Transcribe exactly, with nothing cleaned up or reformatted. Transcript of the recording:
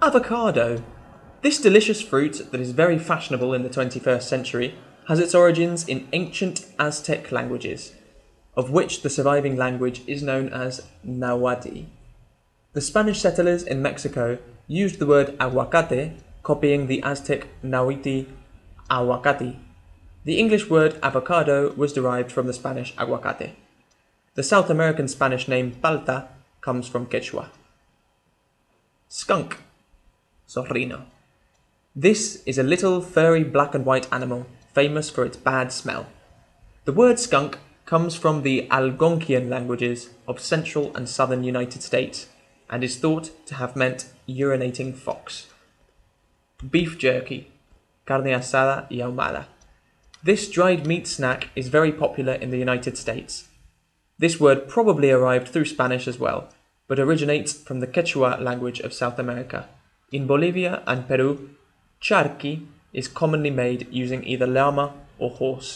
Avocado. This delicious fruit that is very fashionable in the twenty-first century has its origins in ancient Aztec languages, of which the surviving language is known as Nahuatl. The Spanish settlers in Mexico used the word aguacate, copying the Aztec Nahuatl aguacate. The English word avocado was derived from the Spanish aguacate. The South American Spanish name palta comes from Quechua. Skunk. Zorrino. This is a little furry black and white animal famous for its bad smell. The word skunk comes from the Algonquian languages of central and southern United States and is thought to have meant urinating fox. Beef jerky. Carne asada y ahumada. This dried meat snack is very popular in the United States. This word probably arrived through Spanish as well, but originates from the Quechua language of South America. In Bolivia and Peru, charqui is commonly made using either llama or horse.